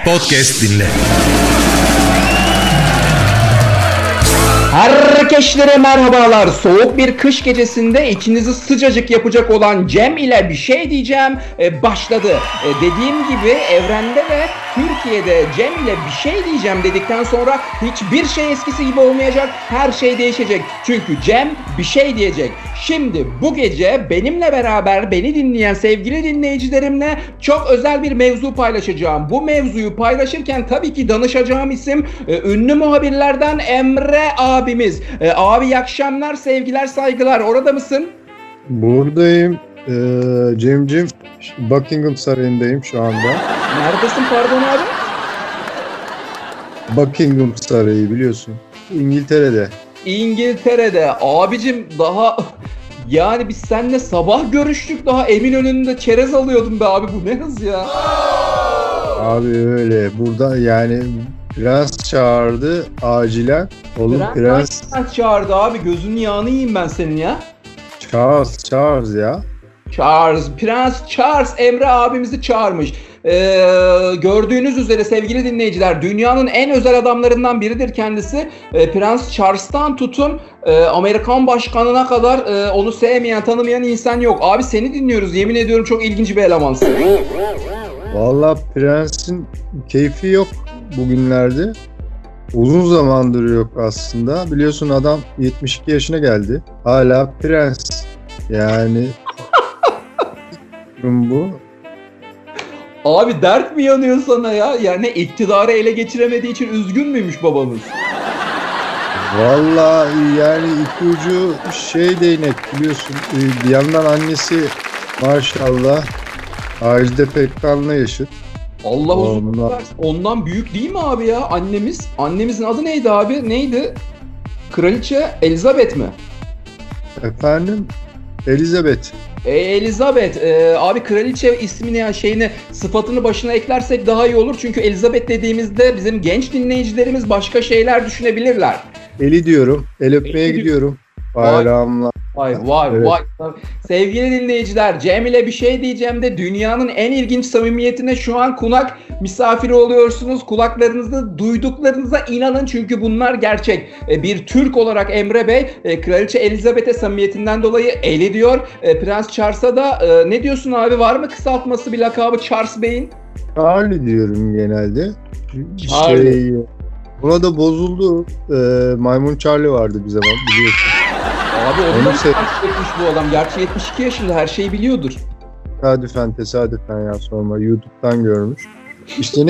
Podcast dinle. Herkeslere merhabalar. Soğuk bir kış gecesinde içinizi sıcacık yapacak olan Cem ile bir şey diyeceğim başladı. Dediğim gibi evrende ve Türkiye'de Cem ile bir şey diyeceğim dedikten sonra hiçbir şey eskisi gibi olmayacak. Her şey değişecek. Çünkü Cem bir şey diyecek. Şimdi bu gece benimle beraber beni dinleyen sevgili dinleyicilerimle çok özel bir mevzu paylaşacağım. Bu mevzuyu paylaşırken tabii ki danışacağım isim ünlü muhabirlerden Emre abimiz. Abi iyi akşamlar, sevgiler, saygılar. Orada mısın? Buradayım. Cem'cim, Buckingham Sarayı'ndayım şu anda. Neredesin pardon abi? Buckingham Sarayı biliyorsun. İngiltere'de. İngiltere'de. Abicim daha... Yani biz seninle sabah görüştük, daha Eminönü'nde çerez alıyordum be abi, bu ne hız ya. Abi öyle. Burada yani prens çağırdı acilen. Oğlum prens çağırdı abi, gözünün yağını yiyeyim ben senin ya. Charles ya. Prens Charles Emre abimizi çağırmış. Gördüğünüz üzere sevgili dinleyiciler, dünyanın en özel adamlarından biridir kendisi. Prens Charles'tan tutun Amerikan başkanına kadar onu sevmeyen, tanımayan insan yok. Abi seni dinliyoruz, yemin ediyorum çok ilginç bir elemansın. Vallahi prensin keyfi yok bugünlerde. Uzun zamandır yok aslında. Biliyorsun adam 72 yaşına geldi. Hala prens. Yani bu. Abi dert mi yanıyor sana ya? Yani iktidarı ele geçiremediği için üzgün müymüş babamız? Vallahi yani iki ucu değnek biliyorsun. Bir yandan annesi maşallah Ajda Pekkan'la yaşıt. Allah uzun versin. Ondan büyük değil mi abi ya annemiz? Annemizin adı neydi abi? Neydi? Kraliçe Elizabeth mi? Efendim? Elizabeth. Elizabeth. Abi kraliçe ismini ya sıfatını başına eklersek daha iyi olur. Çünkü Elizabeth dediğimizde bizim genç dinleyicilerimiz başka şeyler düşünebilirler. Eli diyorum. El öpmeye gidiyorum. Bayramlar. Vay. Evet. Sevgili dinleyiciler, Cem ile bir şey diyeceğim de dünyanın en ilginç samimiyetine şu an kulak misafiri oluyorsunuz. Kulaklarınızda duyduklarınıza inanın çünkü bunlar gerçek. Bir Türk olarak Emre Bey Kraliçe Elizabeth'e samimiyetinden dolayı Eli diyor. Prens Charles'a da ne diyorsun abi, var mı kısaltması bir lakabı Charles Bey'in? Charlie diyorum genelde. Buna da bozuldu. Maymun Charlie vardı bir zaman biliyorsun. Abi onu da etmiş bu adam. Gerçi 72 yaşında, her şeyi biliyordur. Tesadüfen ya, sorma. YouTube'dan görmüş. İşte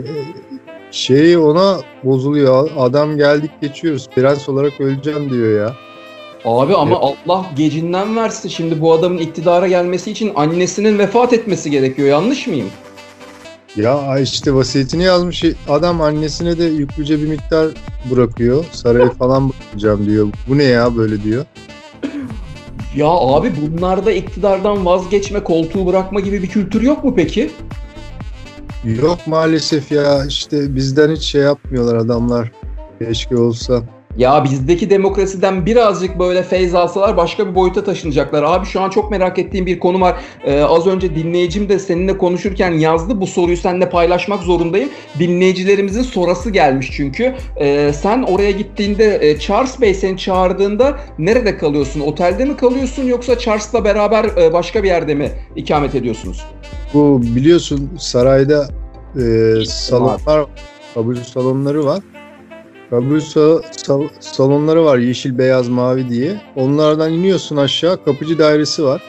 ona bozuluyor. Adam geldik geçiyoruz. Prens olarak öleceğim diyor ya. Abi ama Allah gecinden versin. Şimdi bu adamın iktidara gelmesi için annesinin vefat etmesi gerekiyor. Yanlış mıyım? Ya işte vasiyetini yazmış. Adam annesine de yüklüce bir miktar bırakıyor. Sarayı falan bırakacağım diyor. Bu ne ya böyle diyor. Ya abi bunlarda iktidardan vazgeçme, koltuğu bırakma gibi bir kültür yok mu peki? Yok maalesef ya. İşte bizden hiç yapmıyorlar adamlar. Keşke olsa. Ya bizdeki demokrasiden birazcık böyle feyz alsalar başka bir boyuta taşınacaklar. Abi şu an çok merak ettiğim bir konu var. Az önce dinleyicim de seninle konuşurken yazdı. Bu soruyu seninle paylaşmak zorundayım. Dinleyicilerimizin sorası gelmiş çünkü. Sen oraya gittiğinde Charles Bey seni çağırdığında nerede kalıyorsun? Otelde mi kalıyorsun yoksa Charles'la beraber başka bir yerde mi ikamet ediyorsunuz? Bu biliyorsun sarayda salonlar, kabul salonları var. Kabul salonları var, yeşil, beyaz, mavi diye. Onlardan iniyorsun aşağı, kapıcı dairesi var.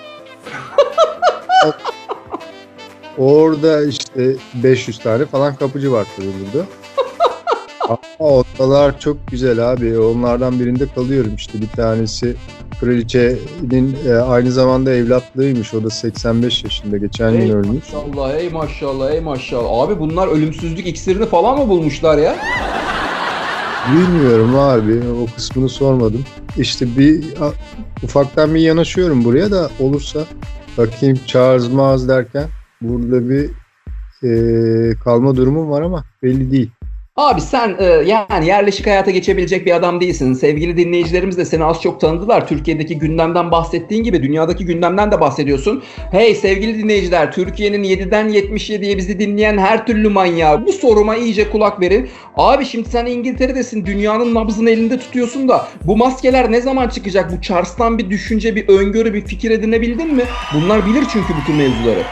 Orada işte 500 tane falan kapıcı var tabii burada. Ama odalar çok güzel abi. Onlardan birinde kalıyorum işte. Bir tanesi kraliçenin aynı zamanda evlatlığıymış. O da 85 yaşında. Geçen gün ölmüş. Ey maşallah. Abi bunlar ölümsüzlük iksirini falan mı bulmuşlar ya? Bilmiyorum abi. O kısmını sormadım. İşte ufaktan bir yanaşıyorum buraya da olursa bakayım Charles derken burada bir kalma durumum var ama belli değil. Abi sen yani yerleşik hayata geçebilecek bir adam değilsin. Sevgili dinleyicilerimiz de seni az çok tanıdılar. Türkiye'deki gündemden bahsettiğin gibi dünyadaki gündemden de bahsediyorsun. Hey sevgili dinleyiciler, Türkiye'nin 7'den 77'ye bizi dinleyen her türlü manyağı, bu soruma iyice kulak verin. Abi şimdi sen İngiltere'desin, dünyanın nabzını elinde tutuyorsun da bu maskeler ne zaman çıkacak? Bu Charles'tan bir düşünce, bir öngörü, bir fikir edinebildin mi? Bunlar bilir çünkü bütün mevzuları.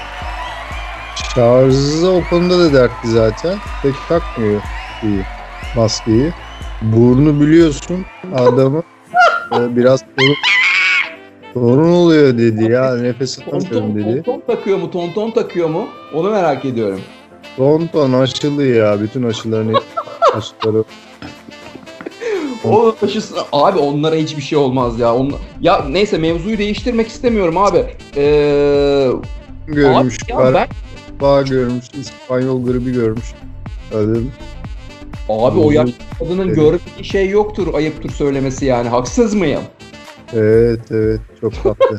Şarjı o konuda da dertli zaten. Pek takmıyor iyi maskeyi. Burnu biliyorsun adamı biraz sorun oluyor dedi ya. Nefes atamıyorum dedi. Tonton takıyor mu? Tonton takıyor mu? Onu merak ediyorum. Tonton aşılı ya. Bütün aşıları. O aşısı abi, onlara hiçbir şey olmaz ya. Ya neyse, mevzuyu değiştirmek istemiyorum abi. Görmüş. Abi ben... görmüş. İspanyol gribi görmüş. Abi o yaşlı kadının görmediği şey yoktur, ayıptır söylemesi yani. Haksız mıyım? Evet çok tatlı.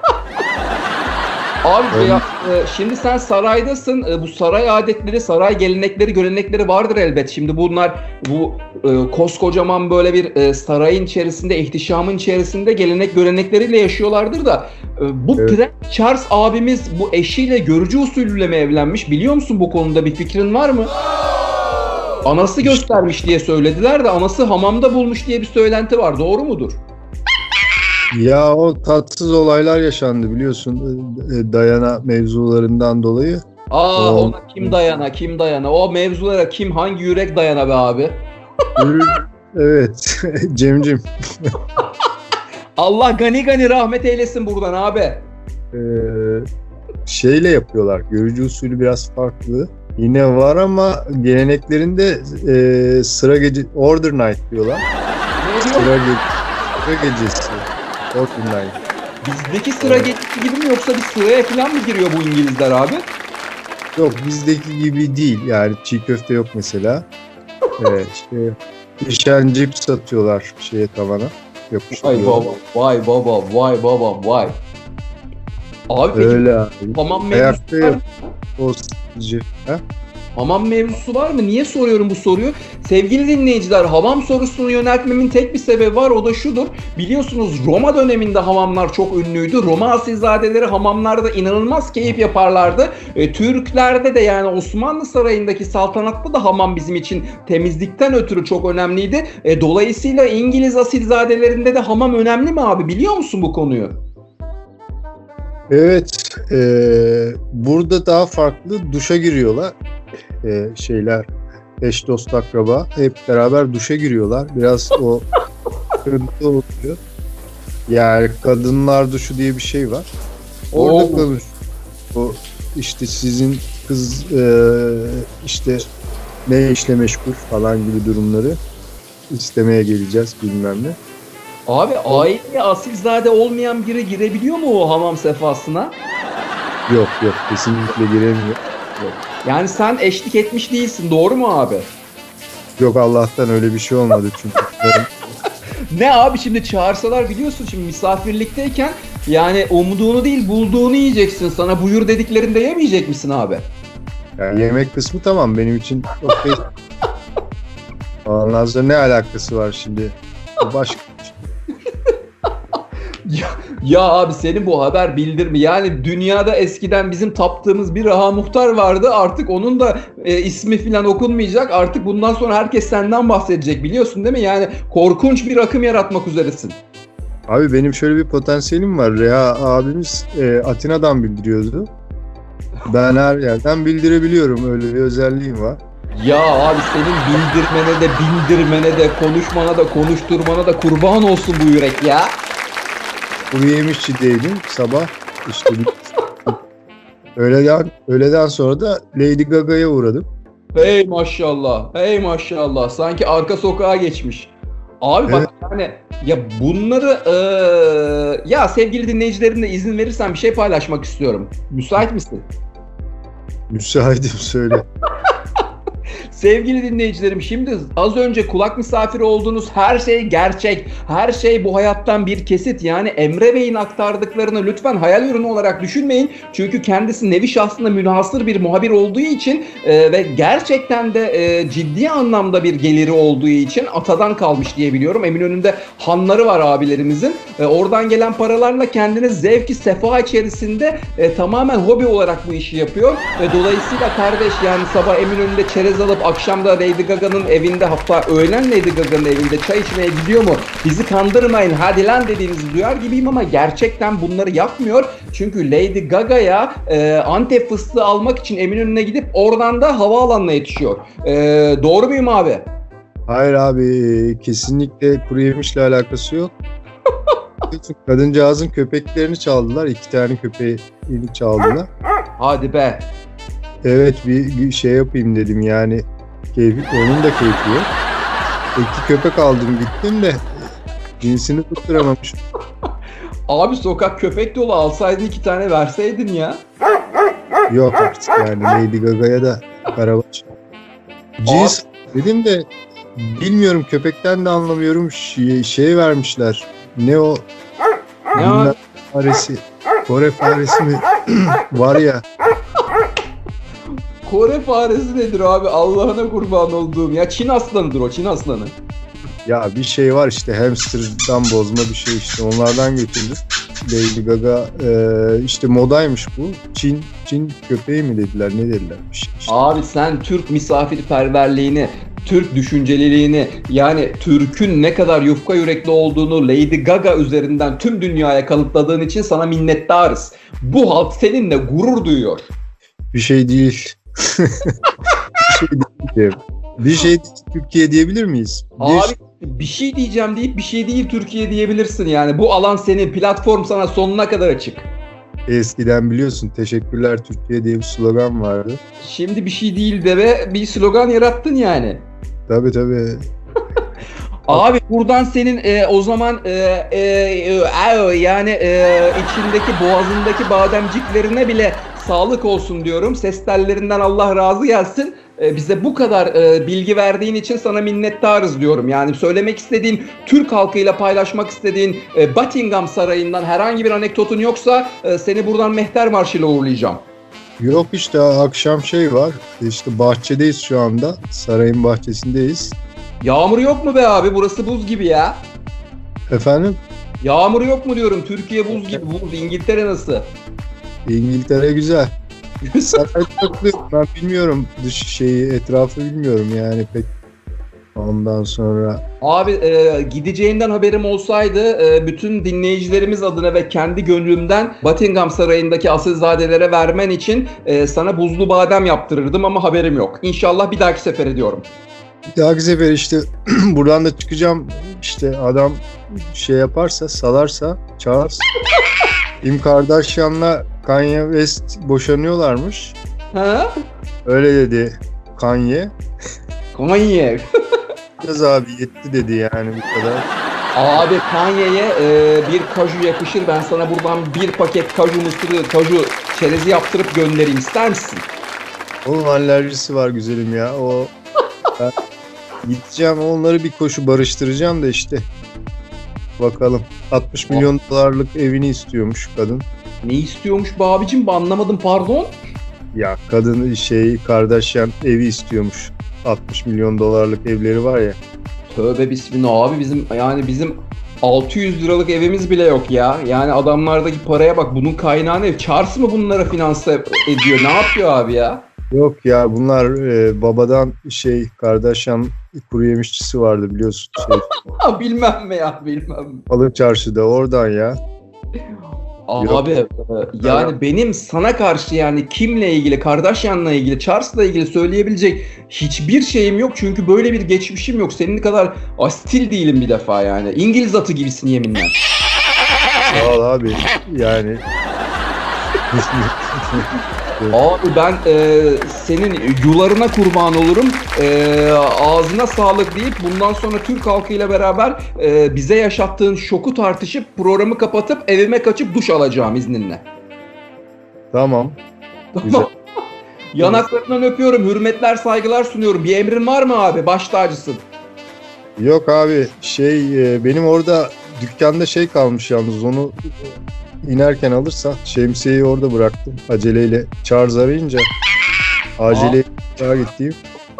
Abi ya, şimdi sen saraydasın. Bu saray adetleri, saray gelenekleri, görenekleri vardır elbet. Şimdi bunlar bu koskocaman böyle bir sarayın içerisinde, ihtişamın içerisinde gelenek görenekleriyle yaşıyorlardır da bu Prens Charles abimiz bu eşiyle görücü usulüyle mi evlenmiş? Biliyor musun, bu konuda bir fikrin var mı? Anası göstermiş diye söylediler de anası hamamda bulmuş diye bir söylenti var. Doğru mudur? Ya o tatsız olaylar yaşandı biliyorsun, Diana mevzularından dolayı. Ona kim dayana? O mevzulara hangi yürek dayana be abi? Evet Cemcim. Allah gani gani rahmet eylesin buradan abi. Şeyle yapıyorlar. Görücü usulü biraz farklı. Yine var ama geleneklerinde sıra gece, order night diyorlar. Sıra gecesi. Order night. Bizdeki sıra gecesi gibi mi, yoksa bir sıraya falan mı giriyor bu İngilizler abi? Yok, bizdeki gibi değil. Yani çiğ köfte yok mesela. Pişen cips satıyorlar tavana. Vay babam. Abi öyle abi. Hamam mevzusu var mı? O sıcı. Hamam mevzusu var mı? Niye soruyorum bu soruyu? Sevgili dinleyiciler, hamam sorusunu yöneltmemin tek bir sebebi var, o da şudur. Biliyorsunuz Roma döneminde hamamlar çok ünlüydü. Roma asilzadeleri hamamlarda inanılmaz keyif yaparlardı. Türklerde de, yani Osmanlı Sarayı'ndaki saltanatta da hamam bizim için temizlikten ötürü çok önemliydi. Dolayısıyla İngiliz asilzadelerinde de hamam önemli mi abi? Biliyor musun bu konuyu? Evet. Burada daha farklı, duşa giriyorlar. Eş dost akraba hep beraber duşa giriyorlar. Biraz o sıkıntı oluyor. Yani kadınlar duşu diye bir şey var. Orada konuş. O sizin kız ne işle meşgul falan gibi durumları istemeye geleceğiz bilmem ne. Abi aile asilzade olmayan biri girebiliyor mu o hamam sefasına? Yok kesinlikle giremiyor. Yok. Yani sen eşlik etmiş değilsin, doğru mu abi? Yok, Allah'tan öyle bir şey olmadı çünkü. Ne abi, şimdi çağırsalar biliyorsun, şimdi misafirlikteyken yani umduğunu değil bulduğunu yiyeceksin. Sana buyur dediklerinde yemeyecek misin abi? Yani yemek kısmı tamam benim için. Okay. Ondan sonra ne alakası var şimdi? Başka. Ya abi, senin bu haber bildirme. Yani dünyada eskiden bizim taptığımız bir Raha Muhtar vardı. Artık onun da ismi falan okunmayacak. Artık bundan sonra herkes senden bahsedecek, biliyorsun değil mi? Yani korkunç bir akım yaratmak üzeresin. Abi benim şöyle bir potansiyelim var. Reha abimiz Atina'dan bildiriyordu. Ben her yerden bildirebiliyorum. Öyle bir özelliğim var. Ya abi, senin bindirmene de konuşmana da konuşturmana da kurban olsun bu yürek ya. Kuru yemişçideydim sabah. Öğleden sonra da Lady Gaga'ya uğradım. Hey maşallah. Sanki arka sokağa geçmiş. Abi bak, yani ya bunları ya sevgili dinleyicilerimle izin verirsen bir şey paylaşmak istiyorum. Müsait misin? Müsaitim, söyle. Sevgili dinleyicilerim, şimdi az önce kulak misafiri olduğunuz her şey gerçek. Her şey bu hayattan bir kesit. Yani Emre Bey'in aktardıklarını lütfen hayal ürünü olarak düşünmeyin. Çünkü kendisi nevi şahsında münhasır bir muhabir olduğu için ve gerçekten de ciddi anlamda bir geliri olduğu için atadan kalmış diye biliyorum. Eminönü'nde hanları var abilerimizin. Oradan gelen paralarla kendine zevki sefa içerisinde tamamen hobi olarak bu işi yapıyor. Dolayısıyla kardeş, yani sabah Eminönü'nde çerez alıp akşamda Lady Gaga'nın evinde, hatta öğlen Lady Gaga'nın evinde çay içmeye gidiyor mu? Bizi kandırmayın hadi lan dediğinizi duyar gibiyim ama gerçekten bunları yapmıyor. Çünkü Lady Gaga'ya Antep fıstığı almak için Eminönü'ne gidip oradan da havaalanına yetişiyor. Doğru muyum abi? Hayır abi, kesinlikle kuru yemişle alakası yok. Kadıncağızın köpeklerini çaldılar. 2 tane köpeğini çaldılar. Hadi be. Evet, bir şey yapayım dedim yani. Onun da keyfi yok. 2 köpek aldım gittim de cinsini tutturamamış. Abi sokak köpek dolu, alsaydın 2 tane verseydin ya. Yok artık yani, Lady Gaga'ya da karabaş. Cins dedim de bilmiyorum, köpekten de anlamıyorum. Şey vermişler. Ne o? Ne faresi. Kore faresi mi? Var ya. Kore faresi nedir abi? Allah'ına kurban olduğum. Ya Çin aslanıdır o, Çin aslanı. Ya bir şey var işte, hamsterdan bozma bir şey işte, onlardan götürdük. Lady Gaga işte modaymış bu. Çin köpeği mi dediler, ne dediler? İşte. Abi sen Türk misafirperverliğini, Türk düşünceliliğini, yani Türk'ün ne kadar yufka yürekli olduğunu Lady Gaga üzerinden tüm dünyaya kanıtladığın için sana minnettarız. Bu halk seninle gurur duyuyor. Bir şey değil. Bir şey değil Türkiye diyebilir miyiz? Abi bir şey diyeceğim deyip bir şey değil Türkiye diyebilirsin yani. Bu alan senin, platform sana sonuna kadar açık. Eskiden biliyorsun, teşekkürler Türkiye diye bir slogan vardı. Şimdi bir şey değil de ve bir slogan yarattın yani. Tabii. Abi buradan senin o zaman yani içindeki, boğazındaki bademciklerine bile sağlık olsun diyorum. Ses tellerinden Allah razı gelsin. Bize bu kadar bilgi verdiğin için sana minnettarız diyorum. Yani söylemek istediğin, Türk halkıyla paylaşmak istediğin Buckingham Sarayı'ndan herhangi bir anekdotun yoksa seni buradan Mehter Marşı'yla uğurlayacağım. Yok işte, akşam şey var. İşte bahçedeyiz şu anda. Sarayın bahçesindeyiz. Yağmur yok mu be abi? Burası buz gibi ya. Efendim? Yağmur yok mu diyorum. Türkiye buz gibi. Buz. İngiltere nasıl? İngiltere güzel. Sarayda takılıyorum. Ben bilmiyorum etrafı bilmiyorum yani pek. Ondan sonra... Abi gideceğinden haberim olsaydı bütün dinleyicilerimiz adına ve kendi gönlümden Buckingham Sarayı'ndaki asilzadelere vermen için sana buzlu badem yaptırırdım ama haberim yok. İnşallah bir dahaki sefere diyorum. Bir dahaki sefer işte buradan da çıkacağım, işte adam şey yaparsa, salarsa, Charles. Kim Kardashian'la Kanye West boşanıyorlarmış. Ha? Öyle dedi Kanye. Kanye. Biraz abi yetti dedi yani, bu kadar. Abi Kanye'ye bir kaju yakışır. Ben sana buradan bir paket kaju mısırı, kaju çerezi yaptırıp göndereyim. İster misin? Onun alerjisi var güzelim ya. Ben gideceğim, onları bir koşu barıştıracağım da işte. Bakalım. 60 milyon dolarlık evini istiyormuş kadın. Ne istiyormuş be abicim? Ben anlamadım, pardon. Ya kadın Kardashian evi istiyormuş. 60 milyon dolarlık evleri var ya. Tövbe bismillah abi, bizim 600 liralık evimiz bile yok ya. Yani adamlardaki paraya bak, bunun kaynağı ne? Charles mı bunlara finanse ediyor? Ne yapıyor abi ya? Yok ya, bunlar babadan Kardashian kuru yemişçisi vardı biliyorsun. Bilmem mi ya, bilmem. Balık Çarşı'da, oradan ya. Abi yani benim sana karşı, yani kimle ilgili, Kardashian'la ilgili, Charles'la ilgili söyleyebilecek hiçbir şeyim yok. Çünkü böyle bir geçmişim yok. Senin kadar asil değilim bir defa yani. İngiliz atı gibisin yeminle. Sağ ol abi yani. Abi ben senin yularına kurban olurum. Ağzına sağlık deyip bundan sonra Türk halkıyla beraber bize yaşattığın şoku tartışıp programı kapatıp evime kaçıp duş alacağım izninle. Tamam. Güzel. Yanaklarından öpüyorum. Hürmetler, saygılar sunuyorum. Bir emrin var mı abi? Baş tacısın. Yok abi benim orada dükkanda kalmış yalnız, onu inerken alırsan, şemsiyeyi orada bıraktım aceleyle, Charles arayınca acele gittiğim.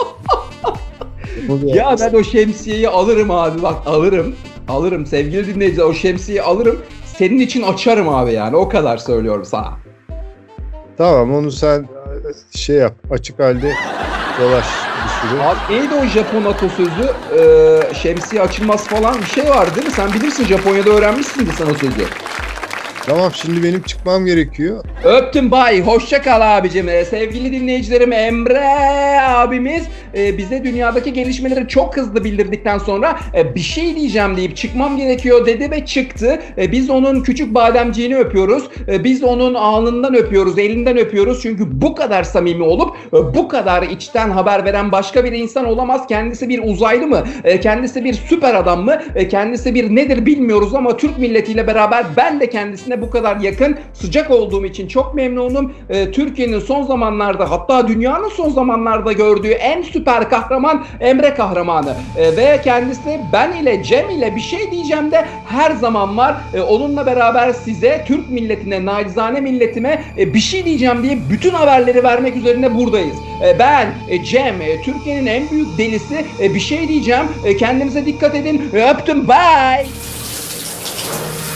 Ya ben o şemsiyeyi alırım abi, bak alırım sevgili dinleyiciler, o şemsiyeyi alırım, senin için açarım abi, yani o kadar söylüyorum sana. Tamam, onu sen yap, açık halde dolaş bir süre. Abi neydi o Japon atasözü? Şemsiye açılmaz falan bir şey var değil mi? Sen bilirsin, Japonya'da öğrenmişsindir sen o sözü. Tamam, şimdi benim çıkmam gerekiyor. Öptüm, bay. Hoşça kal abicim. Sevgili dinleyicilerim, Emre abimiz bize dünyadaki gelişmeleri çok hızlı bildirdikten sonra bir şey diyeceğim deyip çıkmam gerekiyor dedi ve çıktı. Biz onun küçük bademciğini öpüyoruz. Biz onun alnından öpüyoruz, elinden öpüyoruz. Çünkü bu kadar samimi olup bu kadar içten haber veren başka bir insan olamaz. Kendisi bir uzaylı mı? Kendisi bir süper adam mı? Kendisi bir nedir bilmiyoruz ama Türk milletiyle beraber ben de kendisine bu kadar yakın, sıcak olduğum için çok memnunum. Türkiye'nin son zamanlarda, hatta dünyanın son zamanlarda gördüğü en süper kahraman Emre kahramanı. Ve kendisi ben ile Cem ile bir şey diyeceğim de her zaman var. Onunla beraber size, Türk milletine, naçizane milletime bir şey diyeceğim diye bütün haberleri vermek üzerine buradayız. Ben Cem, Türkiye'nin en büyük delisi, bir şey diyeceğim. Kendinize dikkat edin. Öptüm. Bye.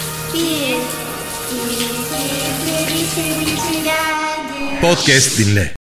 Podcast dinle.